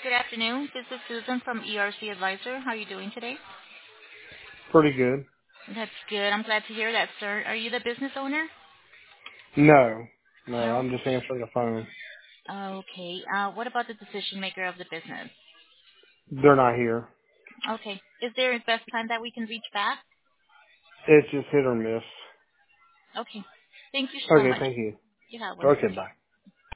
Good afternoon. This is Susan from ERC Advisor. How are you doing today? Pretty good. That's good. I'm glad to hear that, sir. Are you the business owner? No. No, No? I'm just answering the phone. Okay. What about the decision maker of the business? They're not here. Okay. Is there a best time that we can reach back? It's just hit or miss. Okay. Thank you so Okay, much. thank you. You have one. Okay, bye.